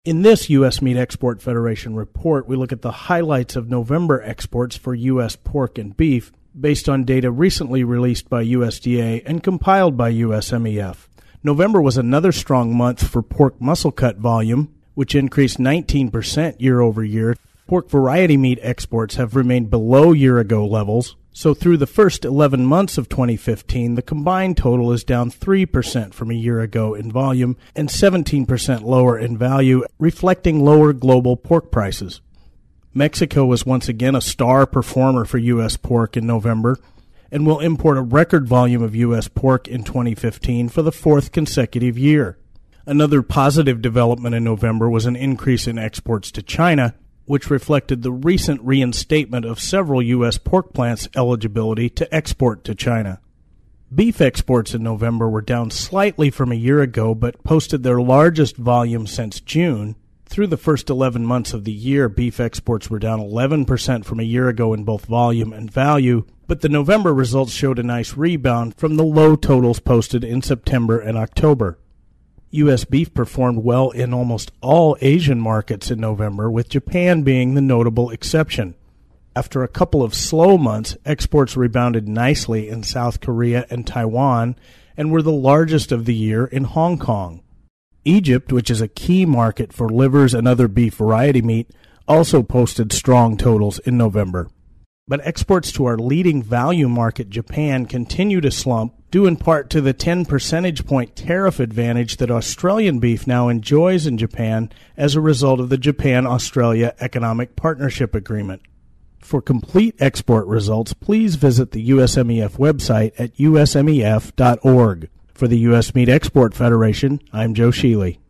In this U.S. Meat Export Federation report, we look at the highlights of November exports for U.S. pork and beef based on data recently released by USDA and compiled by USMEF. November was another strong month for pork muscle cut volume, which increased 19% year over year. Pork variety meat exports have remained below year-ago levels, so through the first 11 months of 2015, the combined total is down 3% from a year ago in volume and 17% lower in value, reflecting lower global pork prices. Mexico was once again a star performer for U.S. pork in November and will import a record volume of U.S. pork in 2015 for the fourth consecutive year. Another positive development in November was an increase in exports to China, which reflected the recent reinstatement of several U.S. pork plants' eligibility to export to China. Beef exports in November were down slightly from a year ago, but posted their largest volume since June. Through the first 11 months of the year, beef exports were down 11% from a year ago in both volume and value, but the November results showed a nice rebound from the low totals posted in September and October. U.S. beef performed well in almost all Asian markets in November, with Japan being the notable exception. After a couple of slow months, exports rebounded nicely in South Korea and Taiwan and were the largest of the year in Hong Kong. Egypt, which is a key market for livers and other beef variety meat, also posted strong totals in November. But exports to our leading value market, Japan, continue to slump, due in part to the 10 percentage point tariff advantage that Australian beef now enjoys in Japan as a result of the Japan-Australia Economic Partnership Agreement. For complete export results, please visit the USMEF website at usmef.org. For the U.S. Meat Export Federation, I'm Joe Sheely.